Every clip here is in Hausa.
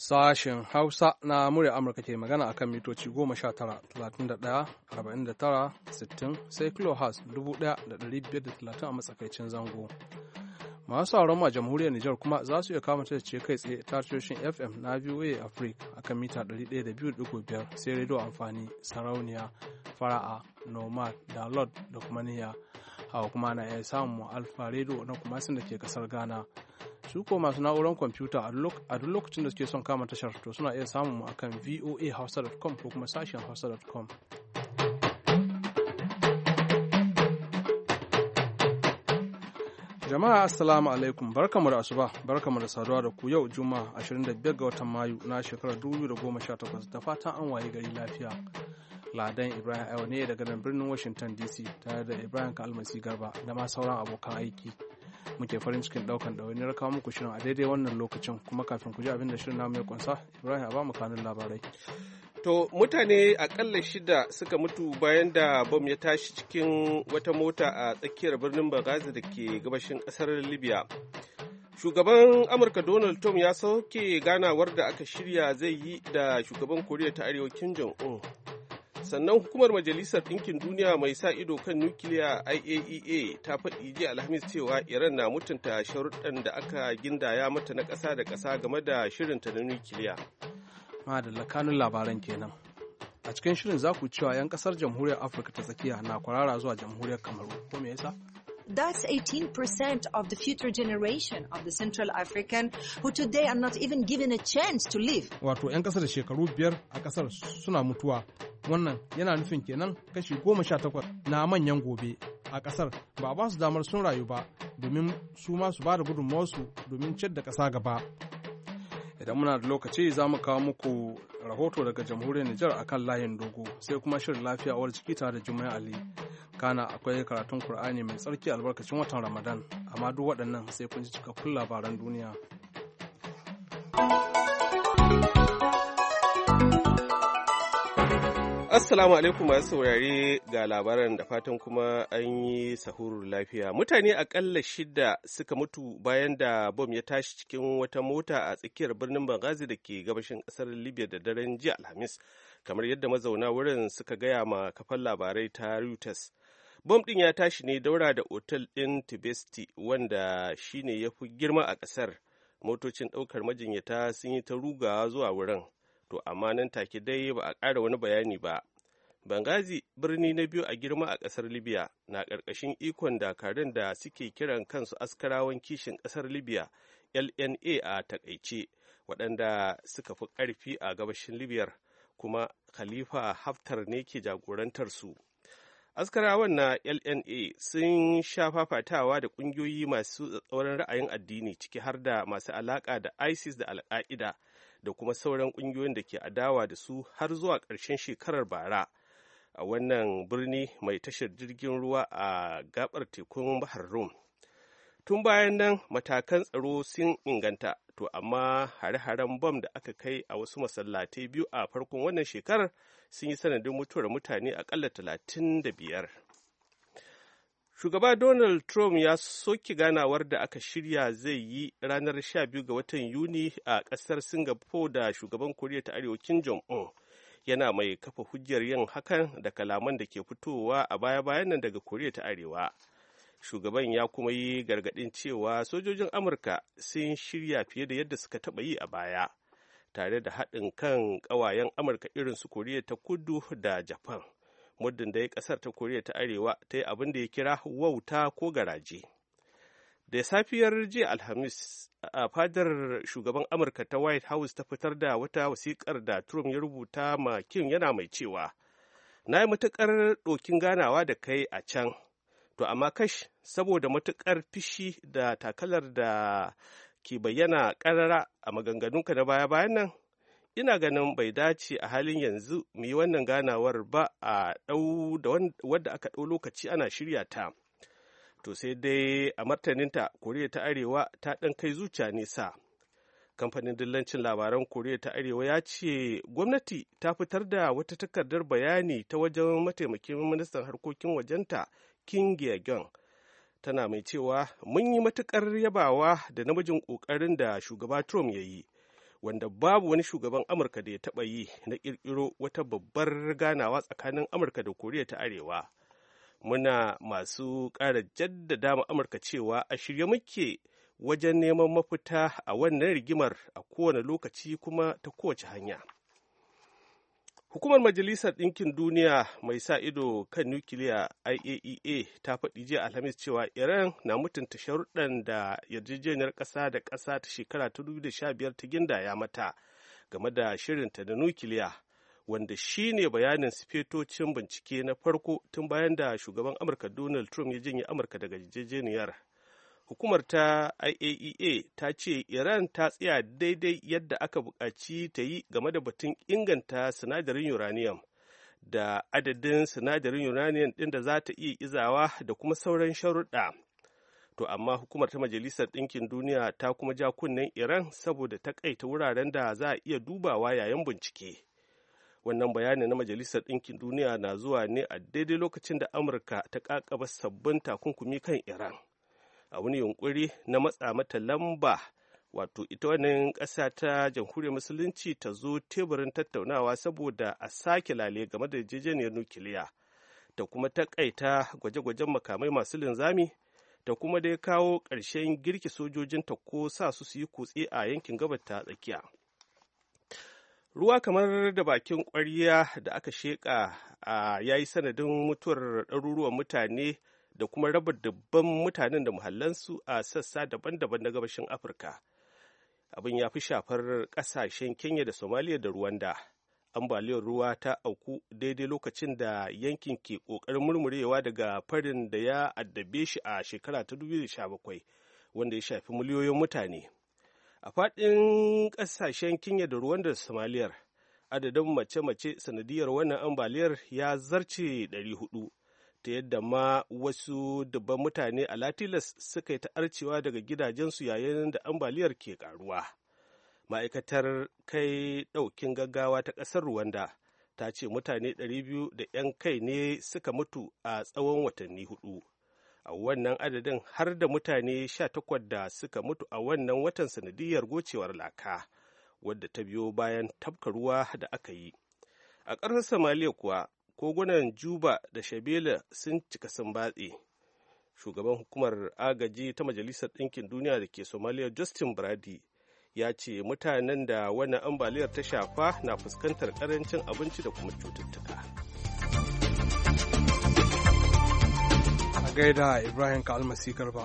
Sashen Hausa na murya Amurka ke magana akan mitoci 19-31-49-60 sai kilohertz 1,530 a matsakaicin zango. Masu sauran ma jamhuriyar Nijar kuma za su iya kama ta ce kai tsaye ta tashoshin FM na VOA Africa akan mita 102.5 sai rediyo amfani sarauniya fara'a nomad da lord da kuma niyya. Hawa kuma na iya samun alfa rediyo na kuma sun da ke kasar Ghana. Su ko masu na'urar kwamfuta a duk lokacin da suke son kama tashar to suna iya samun mu akan voahausa.com ko kuma sashen hausa.com. Jama'a assalamu alaikum, barkamu da asuba, barkamu da saduwa da ku yau Juma'a 25 ga watan Mayu na shekarar 2018 da fatan an waye gari lafiya. Ladan Ibrahim Ayo ne daga nan birnin Washington DC tare da Ibrahim Kalmasi Garba da ma sauran abokan aiki. Muke farin cikin daukan ɗawainiyar kawo muku shirin a daidai wannan lokacin kuma kafin ku ji abin da shirin namu ya kunsa, Ibrahim a ba mu kanun labarai. To mutane akalla 6 suka mutu bayan da bom ya tashi cikin wata mota a tsakiyar birnin Benghazi da ke gabashin ƙasar Libya. Shugaban Amurka Donald Trump ya sauke ganawar da aka shirya zai yi da shugaban Koriya ta Arewa Kim Jong-un. Sannan hukumar Majalisar Ɗinkin Duniya mai sa ido kan nukiliya IAEA ta faɗi jiya Alhamis cewa Iran na mutunta sharuɗan da aka gindaya mata na ƙasa da ƙasa game da shirinta na nukiliya. Madalla kanun labaran kenan. A cikin shirin za ku cewa 'yan ƙasar Jamhuriyar Afirka ta tsakiya na kwarara zuwa Jamhuriyar Kamaru. Ko me yasa? That's 18% of the future generation of the Central African who today are not even given a chance to live. Wato 'yan ƙasa da shekaru 5 a ƙasar suna mutuwa. Wannan yana nufin kenan kashi 18 na manyan gobe a ƙasar ba a ba su damar sun rayu ba domin su ma su ba da gudunmawarsu domin ciyar da ƙasa gaba. Idan muna da lokaci za mu kawo muku rahoto daga jamhuriyar Nijar akan layin dogo sai kuma shirin lafiya uwar ciki tare da Jummai Ali. Kana akwai karatun Kur'ani mai tsarki albarkacin watan Ramadan, amma duk waɗannan sai kun ji cikakkun labaran duniya. Assalamu alaikum masu saurare ga labaran da fatan kuma an yi sahurur lafiya. Mutane akalla 6 suka mutu bayan da bom ya tashi cikin wata mota a tsakiyar birnin Benghazi da ke gabashin ƙasar Libya da daren jiya Alhamis, kamar yadda mazauna wurin suka gaya ma kafan labarai ta Reuters. Bom ɗin ya tashi ne daura da otal ɗin Tibesti wanda shine ya fi girma a ƙasar. Motocin ɗaukar majinyata sun yi ta rugawa zuwa wurin. To amma nan take dai ba a ƙara wani bayani ba. Benghazi, birni na biyu a girma a ƙasar Libya, na ƙarƙashin ikon dakarun da suke kiran kansu askarawan kishin ƙasar Libya, LNA a takaice, waɗanda suka fi ƙarfi a gabashin Libyar, kuma Khalifa Haftar ne ke jagorantar su. Askarawan na LNA sun sha fafatawa da ƙungiyoyi masu tsatsauran ra'ayin addini ciki har da masu alaƙa da ISIS da Al-Qaida da kuma sauran ƙungiyoyin da ke adawa da su har zuwa ƙarshen shekarar bara a wannan birni mai tashar jirgin ruwa a gabar tekun Bahar Rum. Tun bayan nan matakan tsaro sun inganta, to amma hare-haren bom da aka kai a wasu masallatai biyu a farkon wannan shekarar sun yi sanadin mutuwar mutane akalla 35. Shugaba Donald Trump ya soke ganawar da aka shirya zai yi ranar 12 ga watan Yuni a ƙasar Singapore da shugaban Koriya ta Arewa Kim Jong-un. Yana mai kafa hujjar yin hakan da kalaman da ke fitowa a baya-bayan nan daga Koriya ta Arewa. Shugaban ya kuma yi gargaɗin cewa sojojin Amurka sun shirya fiye da yadda suka taɓa yi a baya, tare da haɗin kan ƙawayen Amurka irin su Koriya ta Kudu da Japan. Muddin da ya kasar ta Koriya ta Arewa ta yi abin da ya kira wauta ko garaje. Da safiyar jiya Alhamis, a fadar shugaban Amurka ta White House ta fitar da wata wasiƙar da Trump ya rubuta ma Kim yana mai cewa, "Na yi matuƙar ɗokin ganawa da kai a can, to amma kash saboda matuƙar fishi da takalar da ke bayyana ƙarara a maganganunka na baya-bayan nan, ina ganin bai dace a halin yanzu mu yi wannan ganawar ba a wadda aka ɗau lokaci ana shirya ta." To sai dai a martaninta, Koriya ta Arewa ta ɗan kai zuciya nesa. Kamfanin dillancin labaran Koriya ta Arewa ya ce gwamnati ta fitar da wata takardar bayani ta wajen mataimakin ministan harkokin wajenta Kim Gye-gyeon. Tana mai cewa, "Mun yi matuƙar yabawa da namijin ƙoƙarin da shugaba Trump ya yi. wanda babu wani shugaban Amurka da ya taɓa yi na ƙirƙiro wata babbar ganawa tsakanin Amurka da Koriya ta Arewa. Muna masu ƙara jaddada ma Amurka cewa a shirye muke wajen neman mafita a wannan rigimar a kowane lokaci kuma ta kowace hanya. Hukumar Majalisar Ɗinkin Duniya mai sa ido kan nukiliya IAEA ta faɗi jiya Alhamis cewa Iran na mutunta sharuɗan da yarjejeniyar ƙasa da ƙasa ta shekara 2015 ta gindaya mata game da shirinta da nukiliya, wanda shi ne bayanin sifetocin bincike na farko tun bayan da shugaban Amurka Donald Trump ya janye Amurka daga yarjejeniyar. Hukumar ta IAEA ta ce Iran ta tsaya daidai yadda aka buƙaci ta yi game da batun inganta sinadarin uranium da adadin sinadarin uranium ɗin da za ta iya izawa da kuma sauran sharuɗa. To amma hukumar ta Majalisar Ɗinkin Duniya ta kuma ja kunnen Iran saboda takaita wuraren da za a iya dubawa yayin bincike. Wannan bayanin na Majalisar Ɗinkin Duniya na zuwa ne a daidai lokacin da Amurka ta ƙaƙaba sabbin takunkumi kan Iran. A wani yunkuri na matsa mata lamba, wato ita wannan ƙasa ta jamhuriyar musulunci ta zo teburin tattaunawa saboda a sake lale game da yarjejeniyar nukiliya, ta kuma takaita gwaje-gwajen makamai masu linzami, ta kuma dai kawo ƙarshen girki sojojinta ko sa su yi kutse a yankin gabas ta tsakiya. Ruwa kamar da bakin ƙwarya da aka sheƙa ya yi sanadin mutuwar ɗaruruwan mutane da kuma raba dubban mutanen da muhallansu a sassa daban-daban na gabashin Afirka. Abin ya fi shafar ƙasashen Kenya da Somalia da Rwanda. Ambaliyar ruwa ta auku daidai lokacin da yankin ke ƙoƙarin murmurewa daga farin da ya addabe shi a shekara ta 2017, wanda ya shafi miliyoyin mutane. A faɗin ƙasashen Kenya da Rwanda da Somalia, adadin mace-mace sanadiyar wannan ambaliyar ya zarce 400. Ta yadda ma wasu dubban mutane a Latilas suka yi ta'arcewa daga gidajensu yayin da ambaliyar ke karuwa. Ma'aikatar kai ɗaukin gaggawa ta ƙasar Rwanda ta ce mutane 200 da 'yan kai ne suka mutu a tsawon watanni 4. A wannan adadin har da mutane 18 da suka mutu a wannan watan sanadiyar gocewar laka, wadda ta biyo bayan tafka ruwa da aka yi. A ƙasar Somalia kuwa, kogunan Juba da Shabele sun cika sun batse. Shugaban hukumar agaji ta Majalisar Ɗinkin Duniya da ke Somalia, Justin Brady, ya ce mutanen da wannan ambaliyar ta shafa na fuskantar ƙarancin abinci da kuma cututtuka. A gaida Ibrahim Kalmasi Garba.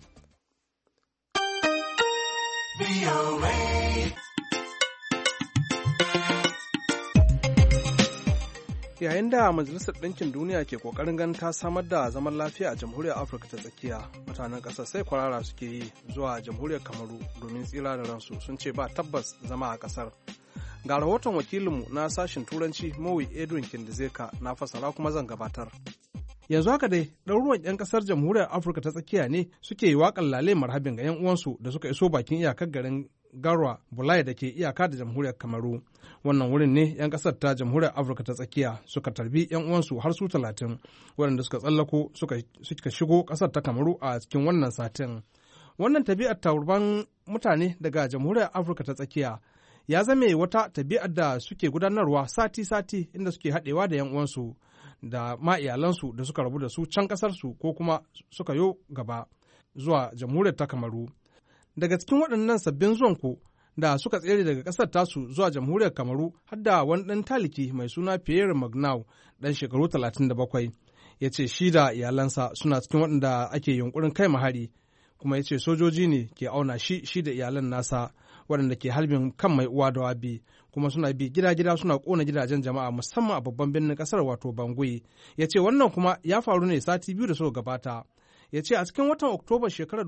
Yayin da Majalisar Ɗinkin Duniya ke ƙoƙarin ganin ta samar da zaman lafiya a Jamhuriyar Afirka ta Tsakiya, mutanen ƙasar sai kwarara suke yi zuwa Jamhuriyar Kamaru domin tsira da ransu, sun ce ba tabbas zama a ƙasar. Ga rahoton wakilinmu na sashen Turanci Mowi Edwin Kindizeka na fasara kuma zan gabatar. Yanzu haka dai ɗaruruwan 'yan ƙasar Jamhuriyar Afirka ta Tsakiya ne suke yi waƙar lale marhabin ga 'yan uwansu da suka iso bakin iyakar garin Garwa Bulai da ke iyaka da Jamhuriyar Kamaru. Wannan wurin ne 'yan ƙasar ta Jamhuriyar Afirka ta Tsakiya suka tarbi 'yan uwansu har su 30 waɗanda suka tsallako suka shigo ƙasar ta Kamaru a cikin wannan satin. Wannan tabi'ar turban mutane daga Jamhuriyar Afirka ta Tsakiya ya zame wata tabi'ar da suke gudanarwa sati-sati inda suke haɗewa da 'yan uwansu da ma iyalansu da suka rabu da su can ƙasarsu ko kuma suka yo gaba zuwa Jamhuriyar ta Kamaru. Daga cikin waɗannan sabbin zuwanku da suka tsere daga ƙasar tasu zuwa Jamhuriyar Kamaru har da wani ɗan taliki mai suna Pierre Magnau ɗan shekaru 37, ya ce shi da iyalansa suna cikin waɗanda ake yunkurin kai mahari, kuma ya ce sojoji ne ke auna shi da iyalan nasa waɗanda ke harbin kan mai uwa da wabi, kuma suna bi gida-gida suna ƙona gidajen jama'a musamman a babban birnin ƙasar wato Bangui. Ya ce wannan kuma ya faru ne sati 2 da suka gabata. Ya ce a cikin watan Oktoba shekarar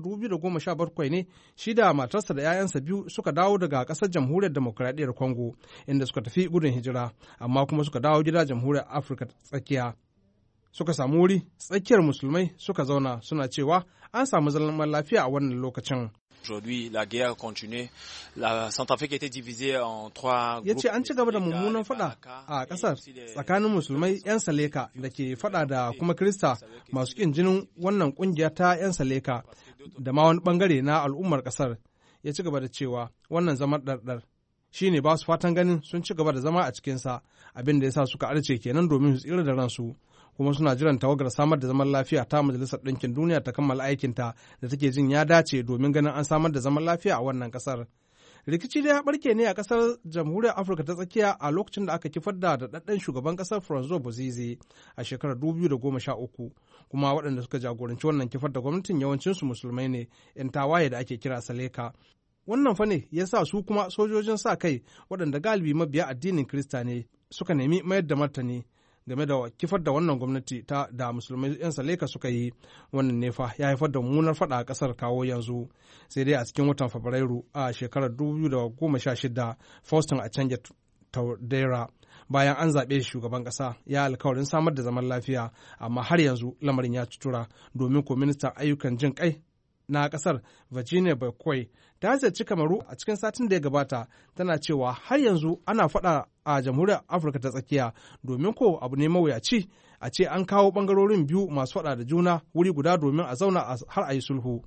2017 ne shi da matarsa da 'ya'yansa 2 suka dawo daga ƙasar Jamhuriyar Demokuraɗiyyar Congo inda suka tafi gudun hijira, amma kuma suka dawo gida Jamhuriyar Afirka Tsakiya. Suka samu wuri tsakiyar musulmai suka zauna suna cewa an samu zaman lafiya a wannan lokacin. Aujourd'hui, la guerre continue. La Centrafrique était divisée en 3 groupes. Ya ce an ci gaba da mummunan fada a ƙasar tsakanin musulmai 'yan Saleka da ke fada da kuma Kirista masu ƙin jinin wannan ƙungiya ta 'yan Saleka da ma wani ɓangare na al'ummar ƙasar. Ya ci gaba da cewa wannan zaman ɗarɗar shine ba su fatan ganin sun ci gaba da zama a cikinsa, abin da ya sa suka arce kenan domin su tsira da ransu, kuma suna jiran tawagar samar da zaman lafiya ta Majalisar Ɗinkin Duniya ta kammala aikinta da take jin ya dace domin ganin an samar da zaman lafiya a wannan ƙasar. Rikici da ya barke ne a ƙasar Jamhuriyar Afirka ta Tsakiya a lokacin da aka kifar da daɗaɗɗen shugaban ƙasar Francois Bozize a shekarar 2013, kuma waɗanda suka jagoranci wannan kifar da gwamnatin yawancinsu musulmai ne 'yan tawaye da ake kira Saleka. Wannan fa ne ya sa su kuma sojojin sa kai waɗanda galibi mabiya addinin Kirista ne suka nemi mayar da martani game da kifar da wannan gwamnati da musulmai 'yan Saleka suka yi. Wannan nefa ya haifar da mummunar fada a kasar kawo yanzu, sai dai a cikin watan Fabrairu a shekarar 2016 Faustin Archange Touadera, bayan an zaɓe shugaban ƙasa, ya alkawarin samar da zaman lafiya, amma har yanzu lamarin ya cutura domin ko ministan ayyukan jin kai na ƙasar Virginia Bakoi ta ziyarci Kamaru a cikin satin da ya gabata, tana cewa har yanzu ana faɗa a Jamhuriyar Afirka ta Tsakiya, domin ko abu ne mawuyaci a ce an kawo ɓangarorin biyu masu faɗa da juna wuri guda domin a zauna har a yi sulhu.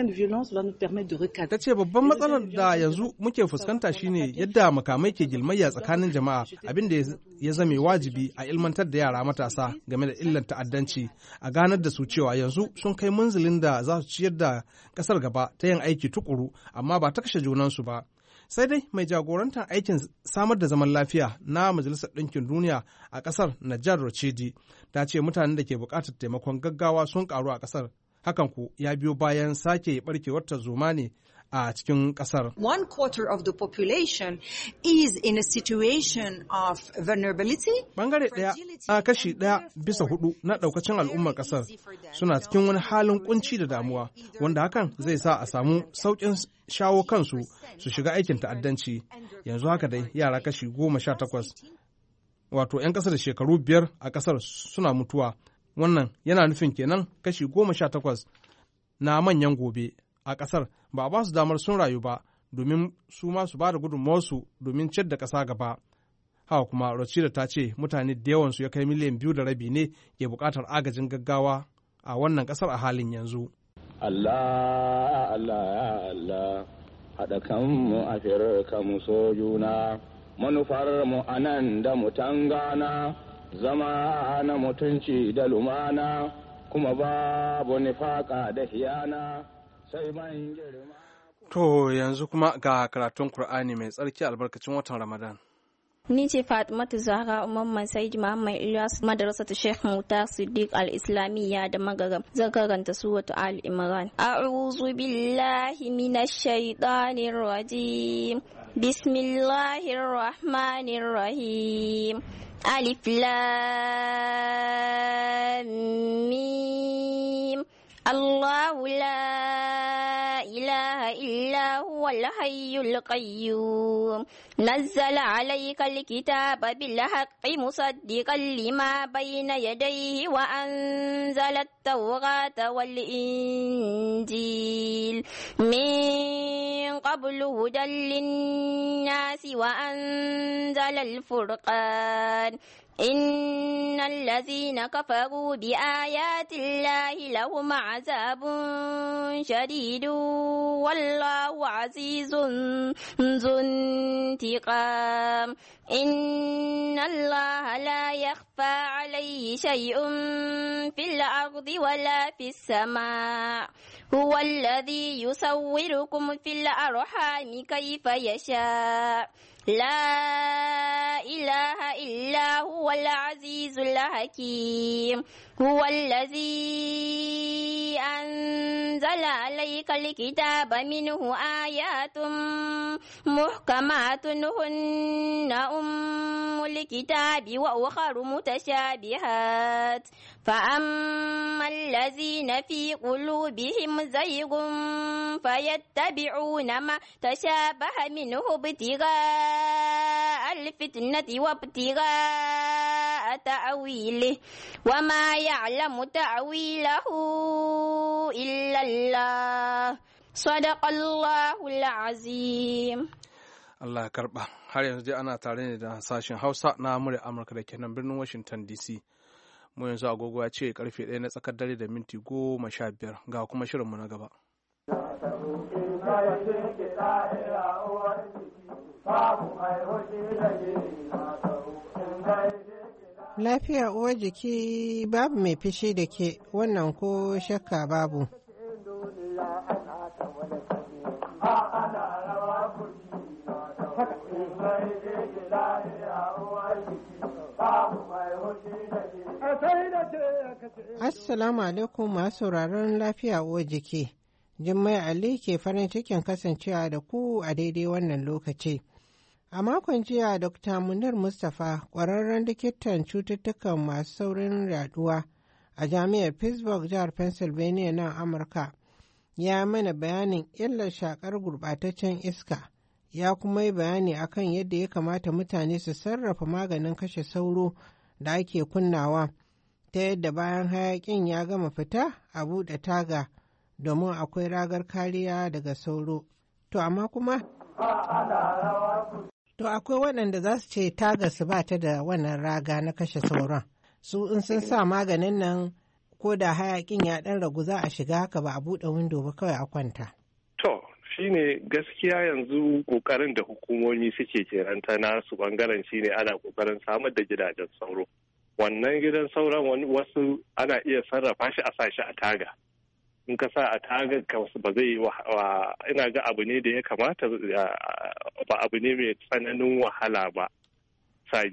Ta ce babban matsalar da yanzu muke fuskanta shine yadda makamai ke gilmayya tsakanin jama'a, abin da ya zame wajibi a ilmantar da yara matasa game da illar ta'addanci, a ganar da su cewa yanzu sun kai munzilin da za su ciyar da ƙasar gaba ta yin aiki tukuru, amma ba ta kashe junansu ba. Sai dai mai jagorantar aikin samar da zaman lafiya na Majalisar Ɗinkin Duniya a ƙasar Najar Rochedi ta ce mutanen da ke buƙatar taimakon gaggawa sun ƙaru a ƙasar. Hakan ku ya biyo bayan sake barkewar tarzoma ne a cikin ƙasar. 1/4 of the population is in a situation of vulnerability. Bangare ɗaya a kashi 1/4 na ɗaukacin al'ummar ƙasar suna cikin wani halin kunci da damuwa, wanda hakan zai sa a samu sauƙin shawo kansu su shiga aikin ta'addanci. Yanzu haka dai yara kashi 18, wato 'yan ƙasa da shekaru 5 a ƙasar suna mutuwa. Wannan yana nufin kenan kashi 18 na manyan gobe a ƙasar ba a ba su damar sun rayu ba, domin su ma su ba da gudunmawarsu domin ciyar da ƙasa gaba. Haka kuma Rashida ta ce mutane da yawansu ya kai miliyan 2.5 ne ke buƙatar agajin gaggawa a wannan ƙasar a halin yanzu. Allah, Allah, ya Allah, haɗa kanmu a firka mu so juna, manufar mu anan da mu tangana, zama na mutunci da lumana, kuma babu nifaka da hiyana. To yanzu kuma ga karatun Kur'ani mai tsarki albarkacin watan Ramadan. Ni ce Fatimatu Zahra Umar Said Muhammad Ilyas, madrasatu Sheikh Mutar Siddiq Al-Islamiyya da Magaram. Zan karanta suratu Al Imran. A'udhu billahi minash shaitanir rajim. Bismillahir rahmanir rahim. Alif lam mim. الله لا إله إلا هو الحي القيوم نزل عليك الكتاب بالحق مصدقا لما بين يديه وأنزل التوراة والإنجيل من قبل هدى للناس وأنزل الفرقان إن الذين كفروا بآيات الله لهم عذاب شديد والله عزيز ذو انتقام إن الله لا يخفى عليه شيء في الأرض ولا في السماء هو الذي يصوركم في الأرحام كيف يشاء لا إله إلا هو العزيز الحكيم هو الذي أنزل عليك الكتاب منه آيات محكمات هن أم الكتاب وأخر متشابهات فأما الذين في قلوبهم زيغ فيتبعون ما تشابه منه ابتغاء الفتنة وابتغاء تأويله وما يعلم تأويله إلا الله صدق الله العظيم. Allah karba. Har yanzu dai ana tare ne da sashen Hausa na murya Amurka da ke nan birnin Washington DC. Mu yanzu agogo ya ce karfe 1 na tsakar dare da minti 15 ga kuma shirinmu na gaba. Lafiya uwar jiki babu mai fishi da ke, wannan ko shakka babu. Assalamu alaikum masu sauraron lafiya uwar jiki. Jummai Ali ke farin cikin kasancewa da ku a daidai wannan lokaci. A makon jiya Dr. Munir Mustapha, ƙwararren likitan cututtukan masu saurin yaduwa a Jami'ar Pittsburgh, jihar Pennsylvania na Amurka, ya mana bayanin illar shakar gurɓataccen iska, ya kuma yi bayani akan yadda ya kamata mutane su sarrafa maganin kashe sauro da ake kunnawa, ta yadda bayan hayaƙin ya gama fita a buɗe taga domin akwai ragar kariya daga sauro. To amma kuma to akwai waɗanda za su ce taga su ba ta da wannan raga na kashe sauron. Su in sun sa maganin nan ko da hayaƙin ya ɗan ragu za a shiga haka ba a buɗe windo ba kawai a kwanta. To shine gaskiya yanzu ƙoƙarin da hukumomi suke keranta nasu ɓangaren shine ana ƙoƙarin samar da gidajen sauro. Wannan gidan sauron wasu ana iya sarrafa shi a sa shi a taga. In ka sa a tagar ka ba zai ina ga abu ne da ya kamata ba abu ne mai tsananin wahala ba saka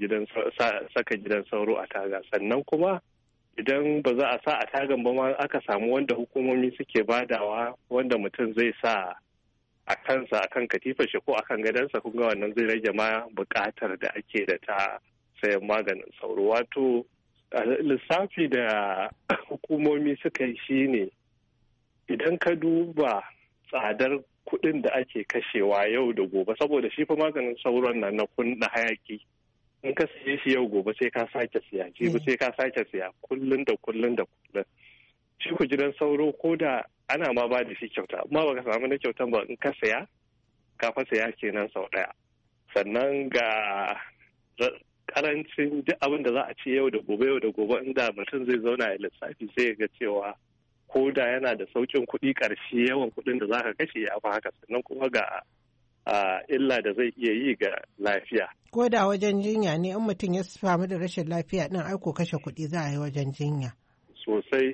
gidan sauro a taga. Sannan kuma idan ba za a sa a tagan ba ma aka samu wanda hukumomi suke badawa wanda mutum zai sa a kansa akan katifar shi ko akan gadansa, kun ga wannan zai rage ma buƙatar da ake da ta sayan maganin sauro. Wato lissafi da hukumomi suka yi shine idan ka duba tsadar kuɗin da ake kashewa yau da gobe, saboda shi fa maganin sauron nan na hayaki in ka siye shi yau gobe sai ka sake siya, jibi sai ka sake siya, kullun da kullun da kullun. Shi ku gidan sauro ko da ana ma ba da shi kyauta, amma baka samu na kyautan ba in ka siya ka fa siya kenan sau ɗaya. Sannan ga karancin duk abin da za a ce yau da gobe inda mutum zai zauna ya lissafi sai ya ga cewa ko da yana da saukin kuɗi ƙarshe yawan kuɗin da za ka kashe ya fi haka. Sannan kuma ga illa da zai iya yi ga lafiya. Ko da wajen jinya ne in mutum ya samu da rashin lafiya ɗin aiko kashe kuɗi za a yi wajen jinya. Sosai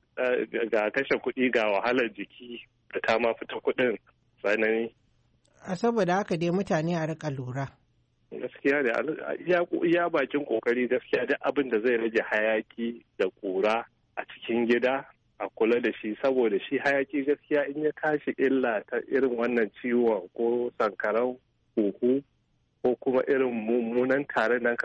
ga kashe kuɗi ga wahalar jiki da ta ma fita kuɗin tsanani. A saboda haka dai mutane a riƙa lura. Gaskiya da iya bakin ƙoƙari gaskiya duk abin da zai rage hayaki da ƙura a cikin gida a kula da shi, saboda shi hayaki gaskiya in ya tashi illa ta irin wannan ciwon ko sankarau huhu ko kuma irin mummunan tare nan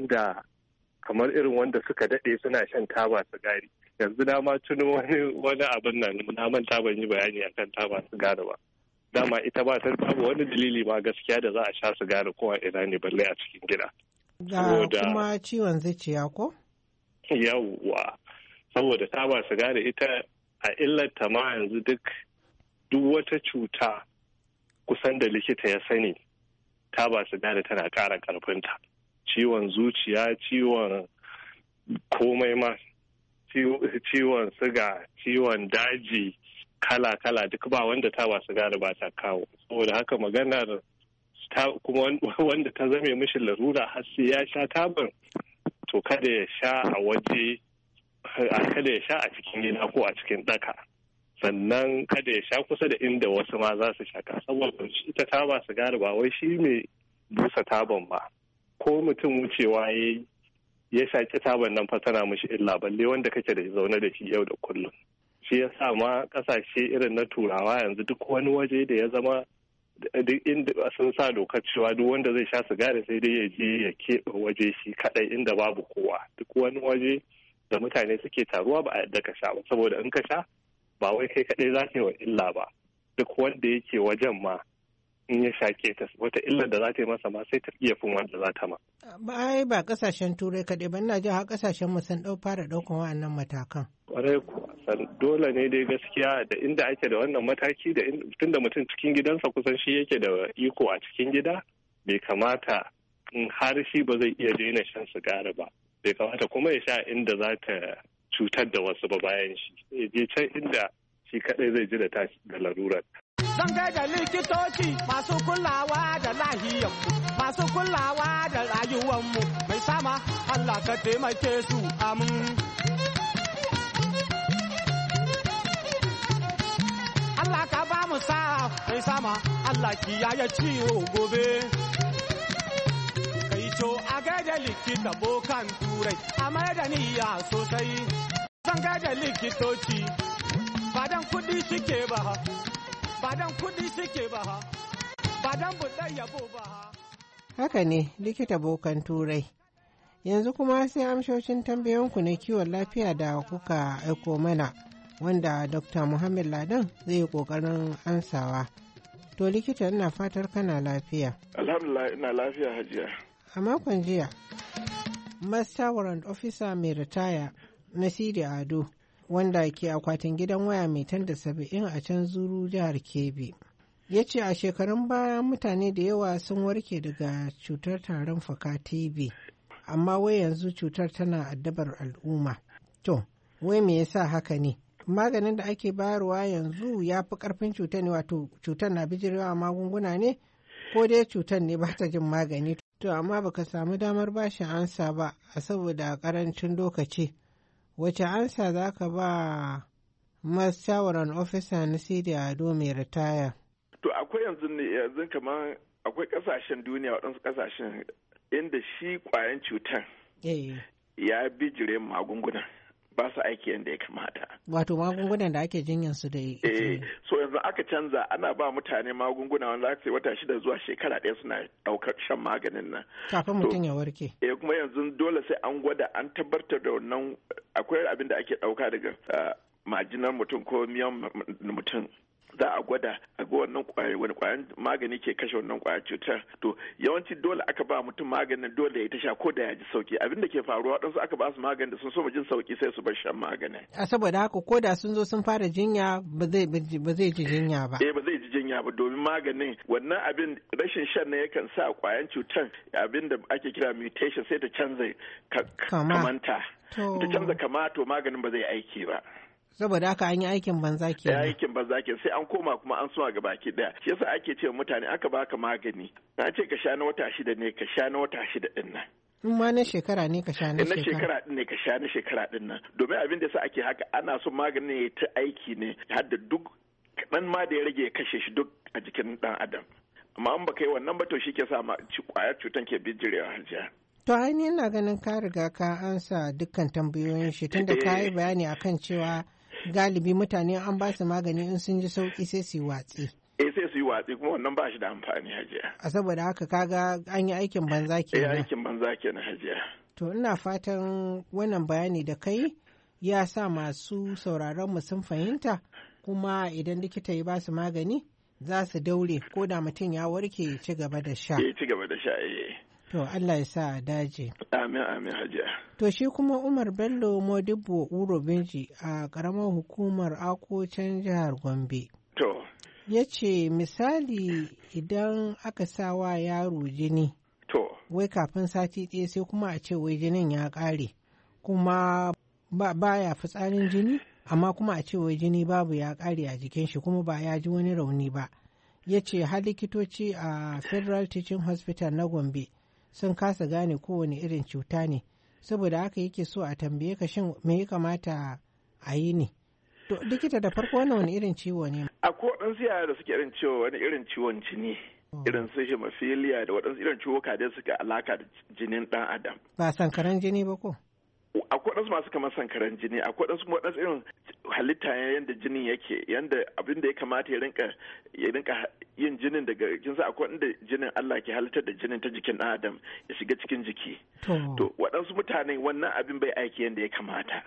kamar irin wanda suka daɗe suna shan taba sigari. Yanzu na ma tuno wani abin nan na manta ban yi bayani akan taba sigari ba. Dama ita ba ta babu wani dalili ma gaskiya da za a sha sigari ko a ina ne balle a cikin gida. Ga kuma ciwon zuciya ko? Yawwa. Saboda taba sigari ita a illarta ma yanzu duk wata cuta kusan da likita ya sani taba sigari tana ƙara ƙarfinta. Ciwon zuciya, ciwon komai ma, ciwon siga, ciwon daji, kala-kala duk ba wanda taba sigari ba ta kawo. Saboda haka maganar kuma wanda ta zame mishi larura har sai ya sha tabar to kada ya sha a waje, kada ya sha a cikin gida ko a cikin ɗaka, sannan kada ya sha kusa da inda wasu ma za su shaka, saboda shi ta taba sigari ba wai shi mai busa taban ba, ko mutum wucewa ya shaki taban nan fa tana mishi illa, balle wanda kake da zaune da shi yau da kullum. Shi ya sa ma kasashe irin na turawa yanzu duk wani waje da ya zama duk inda sun sa dokar cewa duk wanda zai sha sigari sai dai ya je ya keɓe waje shi kadai inda babu kowa. Duk wani waje da mutane suke taruwa ba a yadda ka sha ba, saboda in ka sha ba wai kai kadai za ka yi wa illa ba, duk wanda yake wajen ma in ya shake ta wata illar da za ta yi masa ma sai ta iya fin wanda za ta ma. Ba kasashen turai kaɗai ba, ina jin har kasashen mu sun fara ɗaukan wa'annan matakan. Kwarai kuwa, dole ne dai gaskiya da inda ake da wannan mataki da tunda mutum cikin gidansa kusan shi yake da iko a cikin gida, bai kamata in har shi ba zai iya daina shan sigari ba, bai kamata kuma ya sha inda za ta cutar da wasu ba bayan shi, ya je can inda shi kaɗai zai ji da tashi da larurar. Zan kai da likitoci masu kulawa da lahiyar kulawa da rayuwanmu mai sama Allah ka taimake su amin. Allah ka ba mu sa mai sama Allah kiyaye ciwo gobe. Kai to a gaida likita bokan turai a mai da niyya sosai. Zan gaida likitoci badan kudi suke ba ha, badan kudi suke ba ha, badan buɗe yabo ba ha. Haka ne likita bokan turai. Yanzu kuma sai amshoshin tambayoyinku na kiwon lafiya da kuka aiko mana wanda Dr. Muhammad Ladan zai yi ƙoƙarin ansawa. To likita ina fatar kana lafiya. Alhamdulillah ina lafiya hajiya. A makon jiya, Master Warrant Officer mai ritaya na Sidi Ado wanda ke akwatin gidan waya mai tanda 70 a can Zuru jihar Kebbi. Ya ce a shekarun baya mutane da yawa sun warke daga cutar tarin fuka TB, amma wai yanzu cutar tana addabar al'umma. To, wai me yasa haka ne? Maganin da ake bayarwa yanzu ya fi ƙarfin cutar ne, wato cutar na bijirewa magunguna ne ko dai cutar ne ba ta jin magani. To amma baka samu damar bashi ansa ba a saboda ƙarancin lokaci. Wace ansa za ka ba Master Warrant Officer na Sidi Ado mai ritaya? To akwai yanzu kamar akwai ƙasashen duniya waɗansu ƙasashen inda shi ƙwayan cutar ya bijire magunguna. Ba su aiki yadda ya kamata. Wato magungunan da ake jinyar su da so yanzu aka canza ana ba mutane magunguna wanda aka wata 6 zuwa shekara 1 suna ɗaukar shan maganin nan. Kafin mutum ya warke. Kuma yanzu dole sai an gwada an tabbatar da wannan akwai abin da ake ɗauka daga majinar mutum ko miyan mutum. Za a gwada a ga wannan wani kwayan magani ke kashe wannan kwayar cutar. To yawanci dole aka ba mutum maganin dole ya ta sha ko da ya ji sauki. Abin da ke faruwa waɗansu aka ba su maganin da sun so jin sauki sai su bar shan maganin. A saboda haka ko da sun zo sun fara jinya ba zai ji jinya ba. Ba zai ji jinya ba domin maganin wannan abin rashin shan ne yakan sa kwayan cutar abin da ake kira mutation sai ta canza kamanta. Ta canza kama to maganin ba zai aiki ba. Saboda haka an yi aikin banza ke. Ya aikin banza ke sai an koma kuma an suma gaba ki daya. Shi yasa ake cewa mutane aka baka magani. Na ce ka sha na wata 6 ne ka sha na wata 6 din nan. In ma na shekara ne ka sha na shekara. Na shekara din ne ka sha na shekara din nan. Domin abin da yasa ake haka ana son maganin ya ta aiki ne har da duk kaɗan ma da ya rage ya kashe shi duk a jikin ɗan adam. Amma an baka yi wannan ba to shi ke sa kwayar cutan ke bijirewa hajiya. To ainihin na ganin ka riga ka ansa dukkan tambayoyin shi tunda ka yi bayani akan cewa galibi mutane an ba su magani in sun ji sauki sai su yi watsi. Sai su yi watsi kuma wannan ba shi da amfani hajiya. A saboda haka kaga an yi aikin banza kenan. Aikin banza kenan hajiya. To ina fatan wannan bayani da kai ya sa masu sauraron mu sun fahimta kuma idan likita ya ba su magani za su daure ko da mutum ya warke ya ci gaba da sha. Ya ci gaba da sha To Allah ya sa a dace. Amin amin hajiya. To shi kuma Umar Bello Modibbo Uro Binji a ƙaramar hukumar Akocin jihar Gombe. To. Ya ce misali idan aka sa wa yaro jini. To. Wai kafin sati ɗaya sai kuma a ce wai jinin ya ƙare. Kuma baya fitsarin jini amma kuma a ce wai jini babu ya ƙare a jikin shi kuma ba ya ji wani rauni ba. Ya ce har likitoci a Federal Teaching Hospital na Gombe sun kasa gane kowane irin cuta ne saboda haka yake so a tambaye ka shin me ya kamata a yi ne. To likita da farko wannan wani irin ciwo ne? Akwai waɗansu yara da suke irin ciwo wani irin ciwon jini irin su hemophilia da waɗansu irin ciwuka da suka alaka da jinin ɗan adam. Ba sankaran jini ba ko? Akwai waɗansu masu kamar sankaran jini akwai waɗansu irin halitta yadda jinin yake yadda abin da ya kamata ya rinka yin jinin daga kinsa akwai inda jinin Allah ke halittar da jinin ta jikin ɗan adam ya shiga cikin jiki. To waɗansu mutane wannan abin bai aiki yadda ya kamata.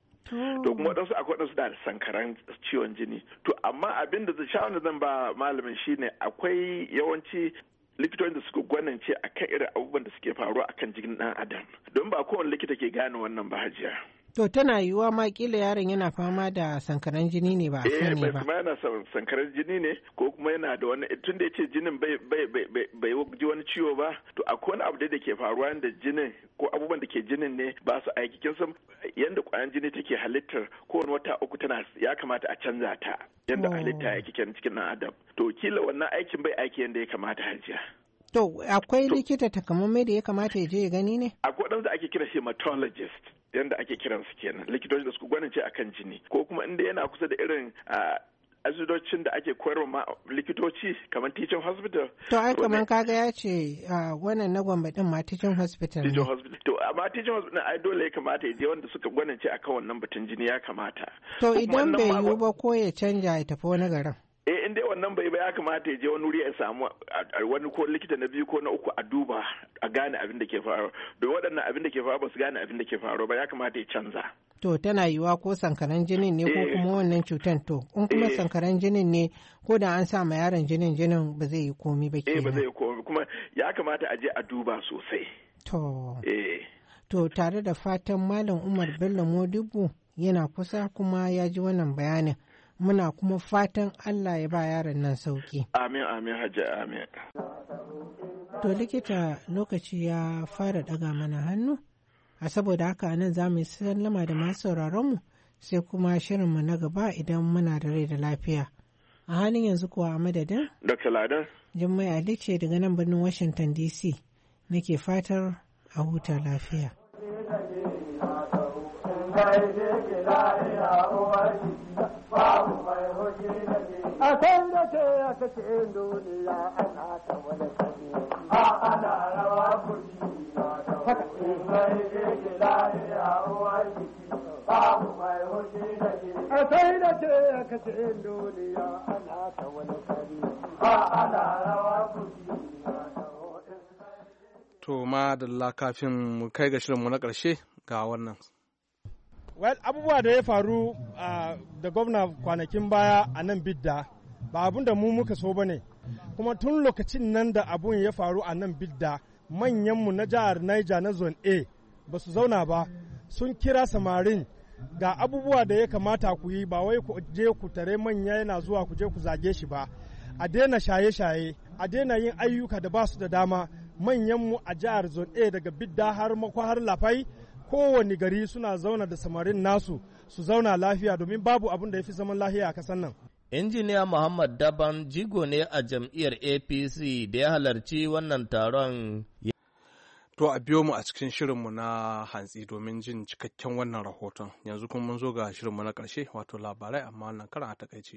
To kuma waɗansu akwai waɗansu da sankaran ciwon jini. To amma abin da shawarar zan ba malamin shine akwai yawanci likitocin da suka gwanance akan irin abubuwan da suke faruwa akan jikin ɗan adam don ba kowane likita ke gane wannan ba hajiya. To tana yiwuwa ma kila yaron yana fama da sankaran jini ne ba a sani ba. Kuma yana sankaran jini ne ko kuma yana da wani tun da yace jinin bai ji wani ciwo ba to akwai wani abu da ke faruwa da jinin ko abubuwan da ke jinin ne ba su aiki kin san yanda kwayan jini take halittar kowane wata 3 ya kamata a canza ta yanda halitta yake cikin ɗan adam to kila wannan aikin bai aiki yanda ya kamata hajiya. To akwai likita takamaimai da ya kamata ya je ya gani ne? Akwai waɗanda ake kira hematologist yanda ake kiransu kenan, likitoci da su gwanince akan jini, ko kuma inda yana kusa da irin asibitocin da ake koyarwa ma likitoci kamar teaching hospital. To ai kamar kaga ya ce wannan na Gombe din ma teaching hospital. Teaching hospital. To amma teaching hospital ai dole ya kamata ya je wanda suka gwanince akan wannan batun jini ya kamata. To idan bai yiwu ba ko ya canja ya tafi wani garin. In dai wannan bai ba ya kamata ya je wani wuri ya samu wani ko likita na biyu ko na uku a duba a gane abin da ke faruwa. Don waɗannan abin da ke faruwa ba su gane abin da ke faruwa ba ya kamata ya canza. To tana yiwuwa ko sankaran jinin ne ko kuma wannan cutan to in kuma sankaran jinin ne ko da an sa ma yaron jinin ba zai yi komi ba kenan. Ba zai yi komi kuma ya kamata a je a duba sosai. To tare da fatan Malam Umar Bello Modibo yana kusa kuma ya ji wannan bayanin. Muna kuma fatan Allah ya ba yaron nan sauki. Amin, amin, hajji, amin. To likita lokaci ya fara daga mana hannu, a saboda haka nan za mu yi sallama da masu sauraronmu sai kuma shirinmu na gaba idan muna da rai da lafiya. A halin yanzu kuwa a madadin? Dr. Ladan. Jummai Ali ce daga nan birnin Washington DC. Nake fatar a huta lafiya. A san da ke ya kace duniya ana ta wani kare, ana rawa kuri na da wani ke lafiya uwar jiki, babu mai hoji da ke. A san da ke ya kace duniya ana ta wani kare, ana rawa kuri na da wani. To madalla kafin mu kai ga shirinmu na ƙarshe ga wannan. Well, abubuwa da ya faru da gwamna kwanakin baya a nan Bidda ba abun da mu muka so ba ne, kuma tun lokacin nan da abun ya faru a nan Bidda manyanmu na jihar Niger na zone A ba su zauna ba, sun kira samarin ga abubuwa da ya kamata ku yi, ba wai ku je ku tare manya yana zuwa ku je ku zage shi ba, a daina shaye-shaye, a daina yin ayyuka da ba su da dama. Manyanmu a jihar zone A daga Bidda har Makwa har Lafai kowane gari suna zauna da samarin nasu su zauna lafiya domin babu abin da ya fi zaman lafiya a kasan nan. Injiniya Muhammad Daban jigo ne a jam'iyyar APC da ya halarci wannan taron. To a biyo mu a cikin shirinmu na hantsi domin jin cikakken wannan rahoton. Yanzu kuma mun zo ga shirinmu na ƙarshe wato labarai amma wannan karan a takaice.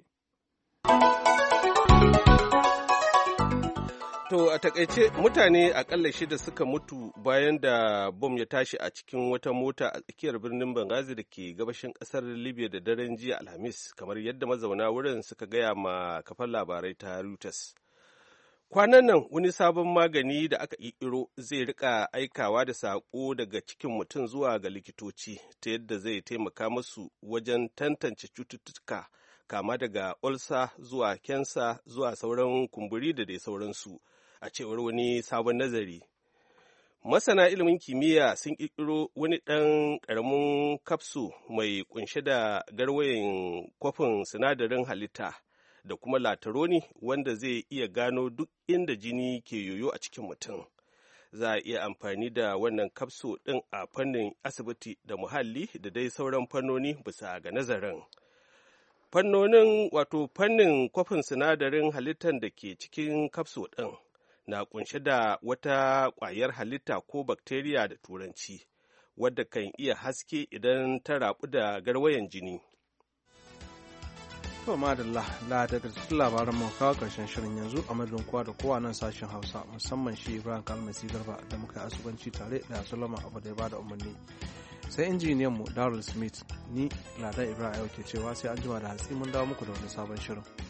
To a takaice mutane akalla 6 suka mutu bayan da bom ya tashi a cikin wata mota a tsakiyar birnin Benghazi da ke gabashin kasar Libya da daren jiya Alhamis, kamar yadda mazauna wurin suka gaya ma kafar labarai ta Reuters. Kwanan nan wani sabon magani da aka ƙirƙiro zai rika aikawa da saƙo daga cikin mutum zuwa ga likitoci ta yadda zai taimaka musu wajen tantance cututtuka kama daga ulsa zuwa kensa zuwa sauran kumburi da dai sauransu. A cewar wani sabon nazari, masana ilimin kimiyya sun ƙirƙiro wani ɗan ƙaramin kapsu mai ƙunshe da garwayin kwafin sinadarin halitta da kuma lataroni wanda zai iya gano duk inda jini ke yoyo a cikin mutum. Za a iya amfani da wannan kapsu ɗin a fannin asibiti da muhalli da dai sauran fannoni bisa ga nazarin. Fannin kwafin sinadarin halittar da ke cikin kapsu ɗin na kunshe da wata ƙwayar halitta ko bakteriya da turanci wadda kan iya haske idan ta rabu da garwayan jini. To madalla da daga cikin labaran mu kawo karshen shirin yanzu a madadin kowa da kowa nan sashen Hausa musamman shi Ibrahim Kalmasi Garba da muka yi asubanci tare da Solomon Abu da ya bada umarni. Sai injiniyan mu Darrell Smith ni Ladan Ibrahim ke cewa sai an jima da hatsi mun dawo muku da wani sabon shirin.